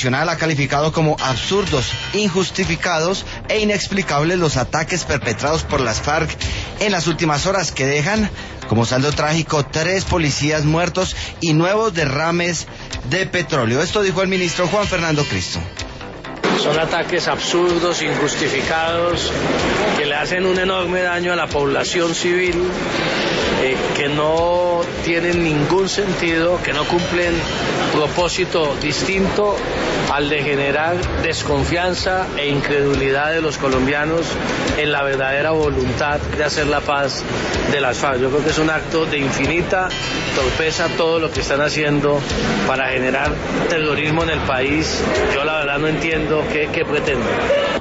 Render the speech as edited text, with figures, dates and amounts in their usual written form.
Nacional ha calificado como absurdos, injustificados e inexplicables los ataques perpetrados por las FARC en las últimas horas, que dejan como saldo trágico 3 policías muertos y nuevos derrames de petróleo. Esto dijo el ministro Juan Fernando Cristo. Son ataques absurdos, injustificados, que le hacen un enorme daño a la población civil, que no tienen ningún sentido, que no cumplen propósito distinto al de generar desconfianza e incredulidad de los colombianos en la verdadera voluntad de hacer la paz de las FARC. Yo creo que es un acto de infinita torpeza todo lo que están haciendo para generar terrorismo en el país. Yo la verdad no entiendo qué pretenden.